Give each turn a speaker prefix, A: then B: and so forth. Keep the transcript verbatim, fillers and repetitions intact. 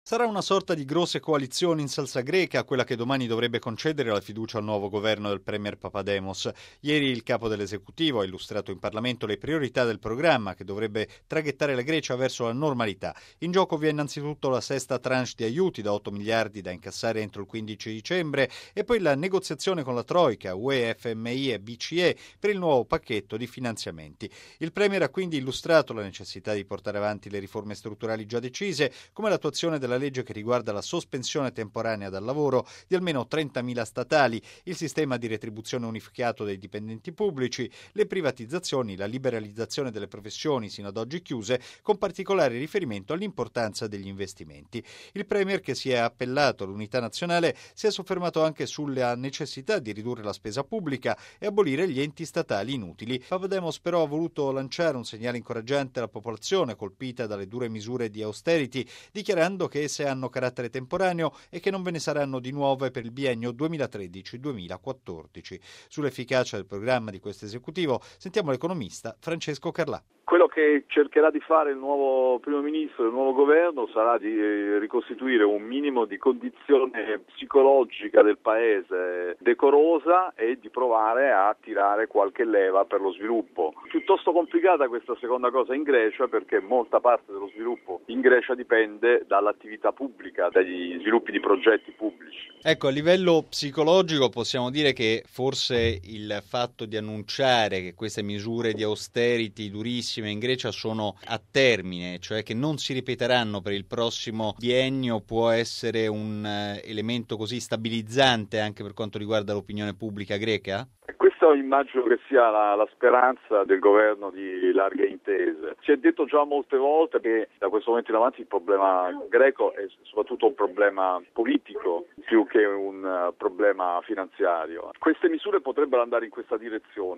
A: Sarà una sorta di grosse coalizioni in salsa greca quella che domani dovrebbe concedere la fiducia al nuovo governo del premier Papademos. Ieri il capo dell'esecutivo ha illustrato in Parlamento le priorità del programma che dovrebbe traghettare la Grecia verso la normalità. In gioco vi è innanzitutto la sesta tranche di aiuti da otto miliardi da incassare entro il quindici dicembre e poi la negoziazione con la Troika, U E, F M I e B C E per il nuovo pacchetto di finanziamenti. Il premier ha quindi illustrato la necessità di portare avanti le riforme strutturali già decise, come l'attuazione della legge che riguarda la sospensione temporanea dal lavoro di almeno trentamila statali, il sistema di retribuzione unificato dei dipendenti pubblici, le privatizzazioni, la liberalizzazione delle professioni sino ad oggi chiuse, con particolare riferimento all'importanza degli investimenti. Il premier, che si è appellato all'unità nazionale, si è soffermato anche sulla necessità di ridurre la spesa pubblica e abolire gli enti statali inutili. Papademos però ha voluto lanciare un segnale incoraggiante alla popolazione colpita dalle dure misure di austerity, dichiarando che esse hanno carattere temporaneo e che non ve ne saranno di nuove per il biennio duemilatredici duemilaquattordici. Sull'efficacia del programma di questo esecutivo sentiamo l'economista Francesco Carlà.
B: Quello che cercherà di fare il nuovo primo ministro, il nuovo governo, sarà di ricostituire un minimo di condizione psicologica del paese decorosa e di provare a tirare qualche leva per lo sviluppo. Piuttosto complicata questa seconda cosa in Grecia, perché molta parte dello sviluppo in Grecia dipende dall'attività pubblica, dagli sviluppi di progetti pubblici.
A: Ecco, a livello psicologico possiamo dire che forse il fatto di annunciare che queste misure di austerity durissime in Grecia sono a termine, cioè che non si ripeteranno per il prossimo biennio, può essere un elemento così stabilizzante anche per quanto riguarda l'opinione pubblica greca?
B: Questo immagino che sia la, la speranza del governo di larghe intese. Si è detto già molte volte che da questo momento in avanti il problema greco è soprattutto un problema politico più che un uh, problema finanziario. Queste misure potrebbero andare in questa direzione.